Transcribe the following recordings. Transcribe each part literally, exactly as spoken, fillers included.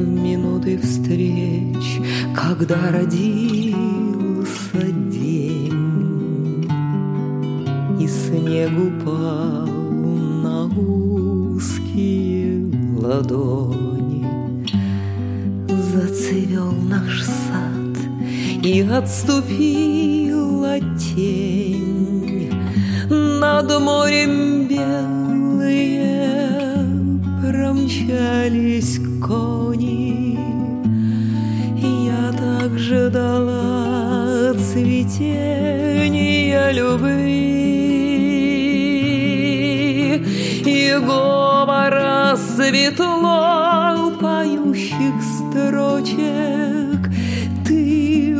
минуты встреч, когда родился день, и снег упал на узкие ладони. Зацвел наш сад, и отступила тень. Над морем белые промчались кони. Я так ждала цветения любви и говора светло поющих строчек. Ты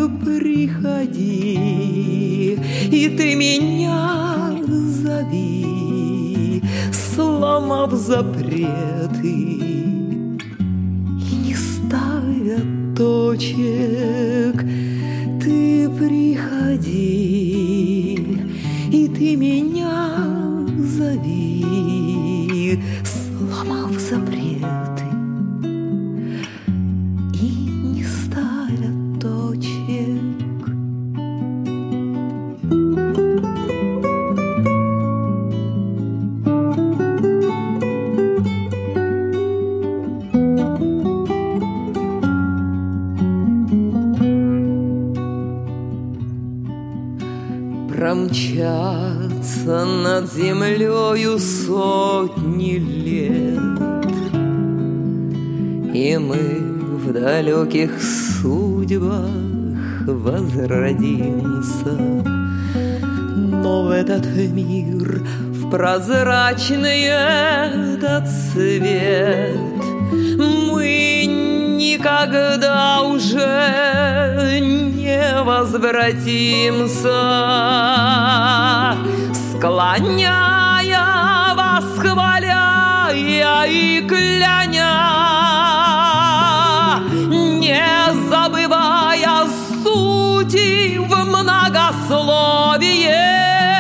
приходи, и ты меня зови, сломав запреты и не ставя точек. Ты приходи, и ты меня зови, сломав запреты и не ставя точек. Промчатся над землею сотни лет, и мы в далеких судьбах возродимся. Но в этот мир, в прозрачный этот свет, мы никогда уже не возвратимся. Склоняя, восхваляя и кляня, не забывая сути в многословие,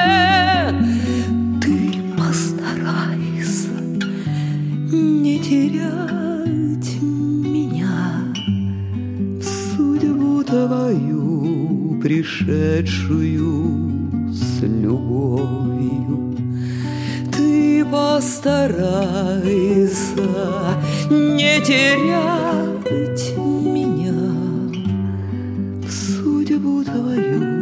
ты постарайся не терять меня в судьбу твою, пришедшую с любовью. Ты постарайся не терять меня в судьбу твою,